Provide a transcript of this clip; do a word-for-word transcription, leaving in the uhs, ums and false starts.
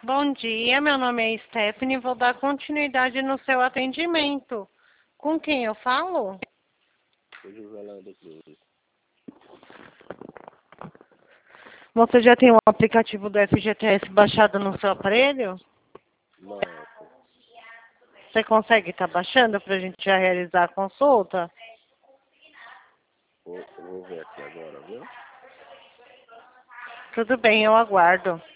Bom dia, meu nome é Stephanie, vou dar continuidade no seu atendimento. Com quem eu falo? O José Leandro Cruz. Você já tem o aplicativo do F G T S baixado no seu aparelho? Não, Você consegue estar baixando para a gente já realizar a consulta? vou, vou ver aqui agora, viu? Tudo bem, eu aguardo.